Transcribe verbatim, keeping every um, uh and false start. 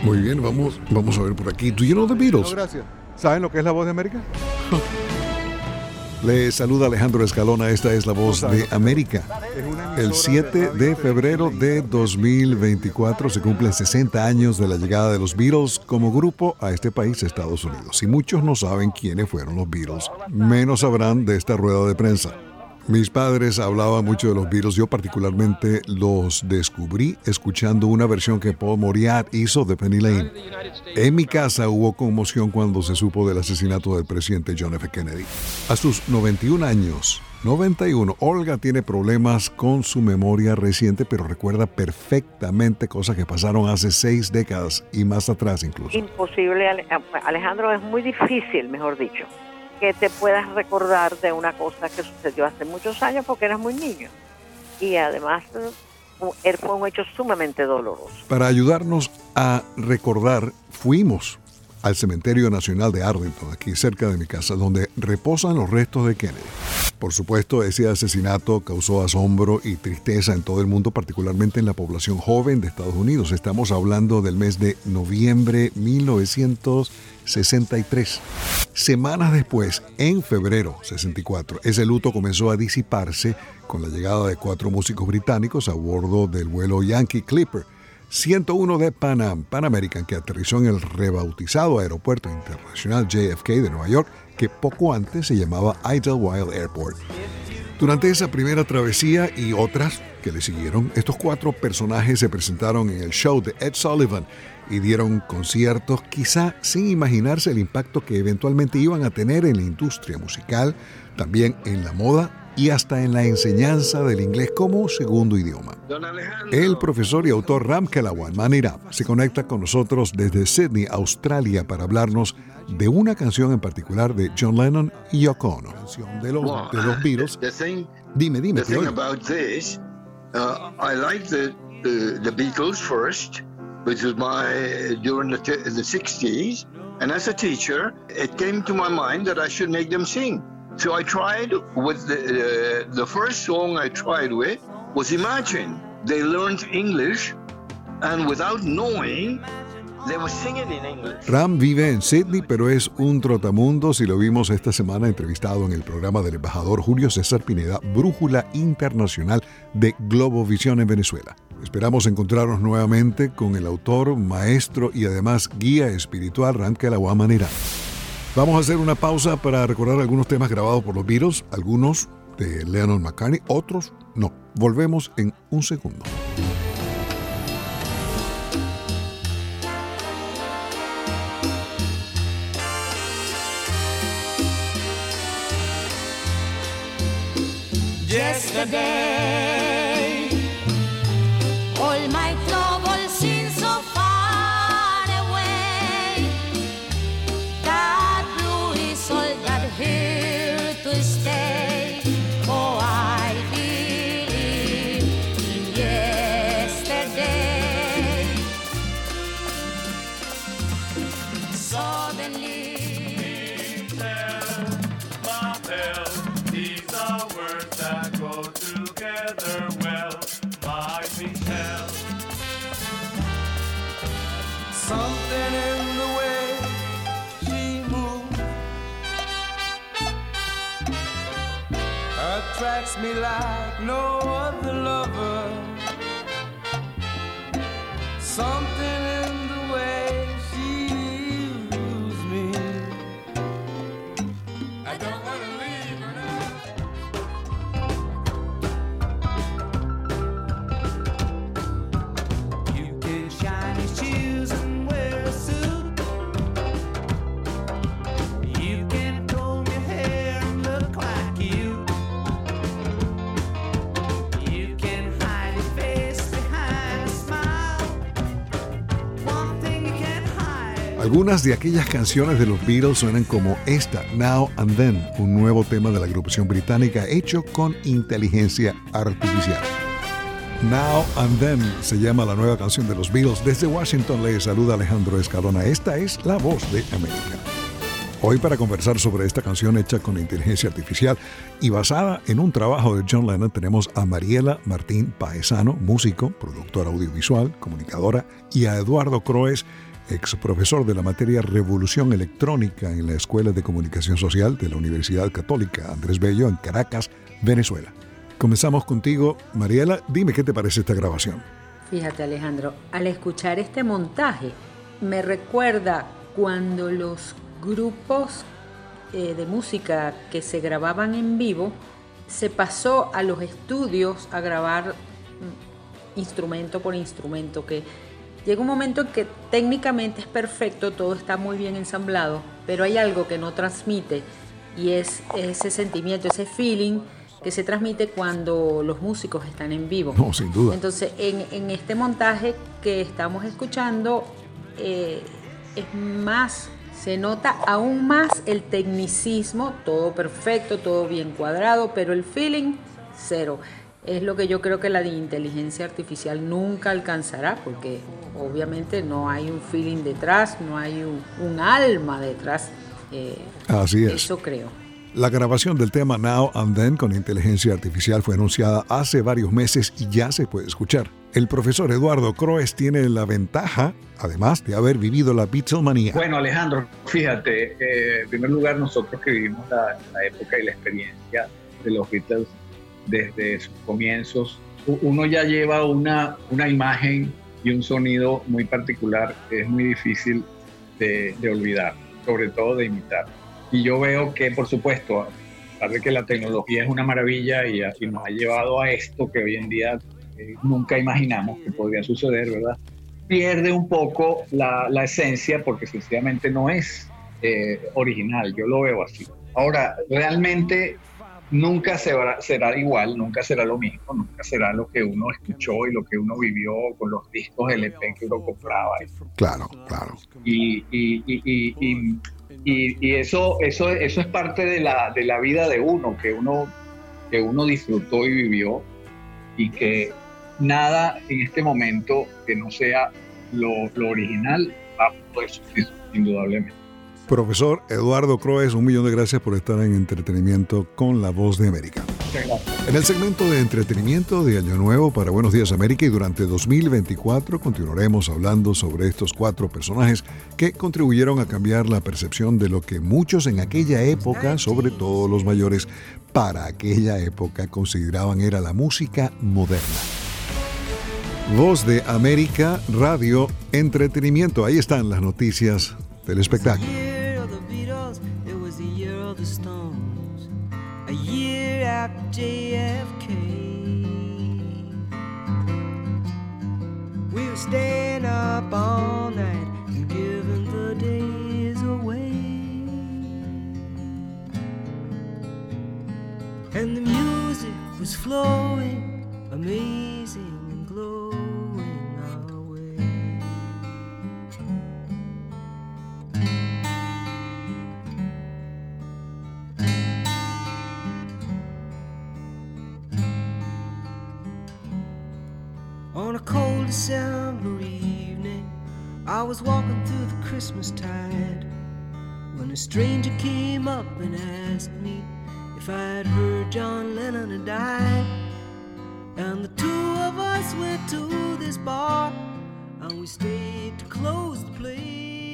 Muy bien, vamos, vamos a ver por aquí. ¿Do you know the Beatles? No, gracias. ¿Saben lo que es la voz de América? Le saluda Alejandro Escalona, esta es la voz de América. El siete de febrero de dos mil veinticuatro se cumplen sesenta años de la llegada de los Beatles como grupo a este país, Estados Unidos. Y muchos no saben quiénes fueron los Beatles, menos sabrán de esta rueda de prensa. Mis padres hablaban mucho de los Beatles, yo particularmente los descubrí escuchando una versión que Paul Moriarty hizo de Penny Lane. En mi casa hubo conmoción cuando se supo del asesinato del presidente John F. Kennedy. A sus noventa y un años, noventa y uno, Olga tiene problemas con su memoria reciente, pero recuerda perfectamente cosas que pasaron hace seis décadas y más atrás incluso. Imposible, Alejandro, es muy difícil, mejor dicho, que te puedas recordar de una cosa que sucedió hace muchos años porque eras muy niño. Y además, él fue un hecho sumamente doloroso. Para ayudarnos a recordar, fuimos al Cementerio Nacional de Arlington, aquí cerca de mi casa, donde reposan los restos de Kennedy. Por supuesto, ese asesinato causó asombro y tristeza en todo el mundo, particularmente en la población joven de Estados Unidos. Estamos hablando del mes de noviembre de mil novecientos sesenta y tres. Semanas después, en febrero de sesenta y cuatro, ese luto comenzó a disiparse con la llegada de cuatro músicos británicos a bordo del vuelo Yankee Clipper ciento uno de Pan Am, Pan American, que aterrizó en el rebautizado Aeropuerto Internacional J F K de Nueva York, que poco antes se llamaba Idlewild Airport. Durante esa primera travesía y otras que le siguieron, estos cuatro personajes se presentaron en el show de Ed Sullivan y dieron conciertos, quizá sin imaginarse el impacto que eventualmente iban a tener en la industria musical, también en la moda y hasta en la enseñanza del inglés como segundo idioma. El profesor y autor Ram Kalawan Manirab se conecta con nosotros desde Sydney, Australia, para hablarnos de una canción en particular de John Lennon y Yoko Ono, canción de los, well, de los Beatles. The thing, dime, dime. The thing about this, uh, I like the, the the Beatles first, which was my during the, t- the sixties, and as a teacher, it came to my mind that I should make them sing. So I tried with the, uh, the first song I tried with was Imagine. They learned English, and without knowing, they were singing in English. Ram vive en Sydney, pero es un trotamundos y lo vimos esta semana entrevistado en el programa del embajador Julio César Pineda, Brújula Internacional de Globovisión en Venezuela. Esperamos encontrarnos nuevamente con el autor, maestro y además guía espiritual Ram Kalawan Manirab. Vamos a hacer una pausa para recordar algunos temas grabados por los Beatles, algunos de Lennon McCartney, otros no. Volvemos en un segundo. Yesterday, all my troubles seem so far away. That blue is all that here to stay. Oh, I believe in yesterday. Suddenly, these are words that go together well, my Michelle. Something in the way she moves attracts me like no other lover. Something in the way she used me. I don't want to leave her now. You can shine your shoes and wear a suit. You can comb your hair and look like you. You can hide your face behind a smile. One thing you can't hide. Algunas de aquellas canciones de los Beatles suenan como esta, Now and Then, un nuevo tema de la agrupación británica hecho con inteligencia artificial. Now and Then se llama la nueva canción de los Beatles. Desde Washington les saluda Alejandro Escalona. Esta es La Voz de América. Hoy para conversar sobre esta canción hecha con inteligencia artificial y basada en un trabajo de John Lennon tenemos a Mariela Martín Paesano, músico, productora audiovisual, comunicadora, y a Eduardo Croes, ex profesor de la materia Revolución Electrónica en la Escuela de Comunicación Social de la Universidad Católica Andrés Bello en Caracas, Venezuela. Comenzamos contigo, Mariela. Dime qué te parece esta grabación. Fíjate, Alejandro, al escuchar este montaje, me recuerda cuando los grupos eh, de música que se grababan en vivo se pasó a los estudios a grabar instrumento por instrumento, que llega un momento en que técnicamente es perfecto, todo está muy bien ensamblado, pero hay algo que no transmite y es ese sentimiento, ese feeling que se transmite cuando los músicos están en vivo. No, sin duda. Entonces, en, en este montaje que estamos escuchando, eh, es más, se nota aún más el tecnicismo, todo perfecto, todo bien cuadrado, pero el feeling, cero. Es lo que yo creo que la inteligencia artificial nunca alcanzará, porque obviamente no hay un feeling detrás, no hay un, un alma detrás. Eh, Así es. Eso creo. La grabación del tema Now and Then con inteligencia artificial fue anunciada hace varios meses y ya se puede escuchar. El profesor Eduardo Croes tiene la ventaja, además de haber vivido la Beatlemanía. Bueno, Alejandro, fíjate, eh, en primer lugar nosotros que vivimos la, la época y la experiencia de los Beatles desde sus comienzos, uno ya lleva una, una imagen y un sonido muy particular que es muy difícil de, de olvidar, sobre todo de imitar. Y yo veo que, por supuesto, a pesar de que la tecnología es una maravilla y, a, y nos ha llevado a esto que hoy en día eh, nunca imaginamos que podría suceder, ¿verdad? Pierde un poco la, la esencia porque sencillamente no es eh, original, yo lo veo así. Ahora, realmente nunca será, será igual, nunca será lo mismo, nunca será lo que uno escuchó y lo que uno vivió con los discos L P que uno compraba. Claro, claro. Y, y, y, y, y Y, y eso, eso, eso es parte de la, de la vida de uno, que uno, que uno disfrutó y vivió, y que nada en este momento que no sea lo, lo original va a poder sustituir, indudablemente. Profesor Eduardo Croes, un millón de gracias por estar en Entretenimiento con La Voz de América. Muchas gracias. En el segmento de entretenimiento de Año Nuevo para Buenos Días América y durante dos mil veinticuatro continuaremos hablando sobre estos cuatro personajes que contribuyeron a cambiar la percepción de lo que muchos en aquella época, sobre todo los mayores, para aquella época consideraban era la música moderna. Voz de América, Radio, Entretenimiento. Ahí están las noticias del espectáculo. A year after J F K, we were staying up all night and giving the days away. And the music was flowing, amazing and glowing our way. On a cold December evening, I was walking through the Christmastide when a stranger came up and asked me if I'd heard John Lennon had died. And the two of us went to this bar and we stayed to close the play.